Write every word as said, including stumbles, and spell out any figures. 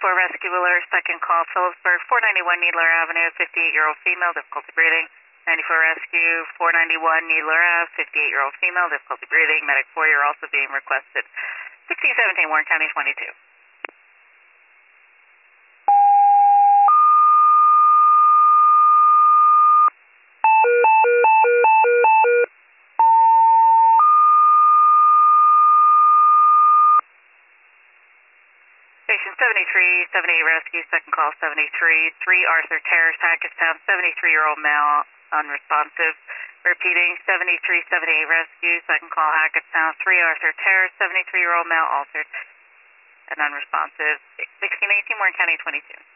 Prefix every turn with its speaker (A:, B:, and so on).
A: four rescue alert, second call, Phillipsburg, four ninety-one Needler Avenue, fifty-eight-year-old female, difficulty breathing. ninety-four rescue, four ninety-one Needler Ave, fifty-eight-year-old female, difficulty breathing. Medic four, you're also being requested. sixteen seventeen, Warren County twenty-two. Station seventy-three, seventy-eight rescue, second call seventy-three, three Arthur Terrace, Hackettstown, seventy-three-year-old male, unresponsive. Repeating, seventy-three, seventy-eight rescue, second call Hackettstown, three Arthur Terrace, seventy-three-year-old male, altered and unresponsive. sixteen eighteen, Warren County twenty-two.